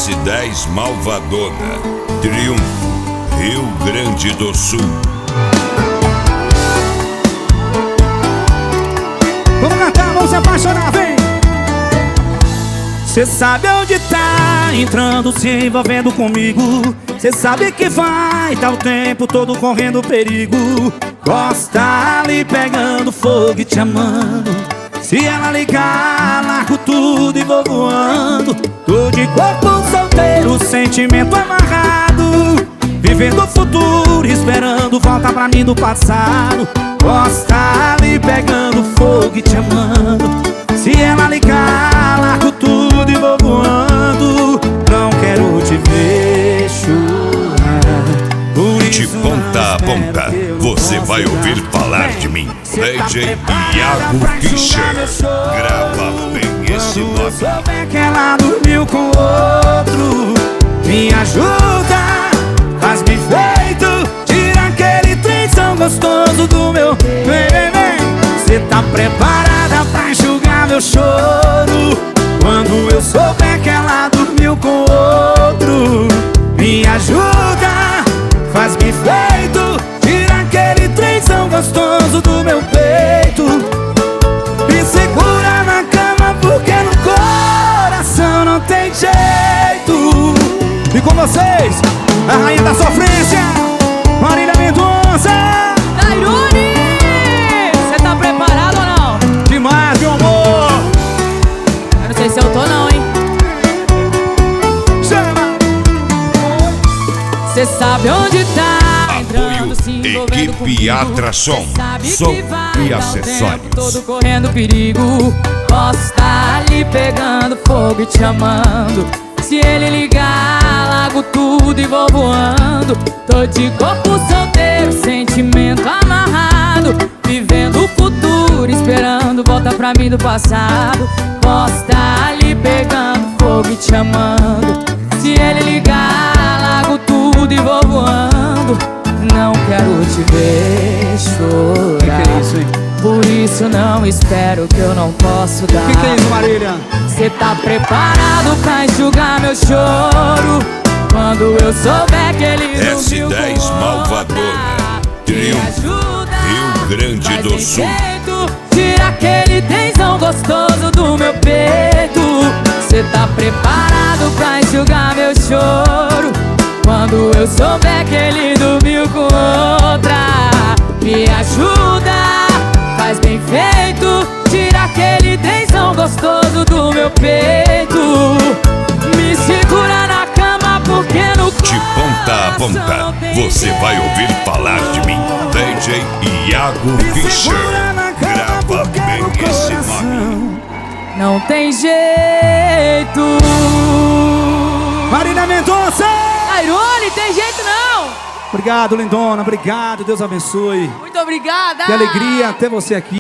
S10 Malvadona, Triunfo, Rio Grande do Sul. Vamos cantar, vamos se apaixonar, vem! Cê sabe onde tá entrando, se envolvendo comigo. Cê sabe que vai tá o tempo todo correndo perigo. Gosta ali pegando fogo e te amando. Se ela ligar, largo tudo e vou voando. Tô de corpo solteiro, sentimento amarrado, vivendo o futuro, esperando volta pra mim do passado. Gosta ali pegando fogo e te amando. Se ela ligar, largo tudo e vou voando. Não quero te ver chorar. De ponta a ponta, você vai ouvir falar de mim. DJ Iago Fischer, grava bem esse nome. Quando souber que ela dormiu com outro, me ajuda, faz-me feito, tira aquele trenzão gostoso do meu. Vem, vem, cê tá preparada pra enxugar meu choro? Quando eu souber que ela dormiu com outro, me ajuda, faz-me feito, tira aquele trenzão gostoso do meu peito. Me segura na cama porque no coração não tem jeito. E com vocês, a rainha da sofrência, Marília Mendonça. Tairone, cê tá preparado ou não? Demais, meu amor. Eu não sei se eu tô não, hein? Chama! Cê sabe onde tá entrando, se Apoio envolvendo Equipe comigo. Atração, Cê sabe som que vai e dar o acessórios. tempo todo correndo perigo. Posso tá ali pegando fogo e te amando. Se ele ligar, largo tudo e vou voando. Tô de corpo solteiro, sentimento amarrado, vivendo o futuro, esperando volta pra mim do passado. Posso tá ali pegando fogo e te amando. Se ele ligar, largo tudo e vou voando. Não quero te ver chorar. Que é isso, hein? Por isso não espero que eu não posso dar. Que é isso, Marília? Cê tá preparado pra enxugar meu choro? Quando eu souber que ele dormiu S10 com Malvadona, outra, Triunfo, me ajuda, Rio Grande faz do bem Sul. feito, tira aquele tensão gostoso do meu peito. Cê tá preparado pra enxugar meu choro? Quando eu souber que ele dormiu com outra, me ajuda, faz bem feito, tira aquele tensão gostoso do meu peito. Me segura na cama porque no De ponta a ponta, você vai ouvir falar de mim. DJ Iago Fischer, grava bem esse nome. não tem jeito. Marília Mendonça! Tairone, tem jeito não. Obrigado, lindona, obrigado, Deus abençoe. Muito obrigada. Que alegria ter você aqui.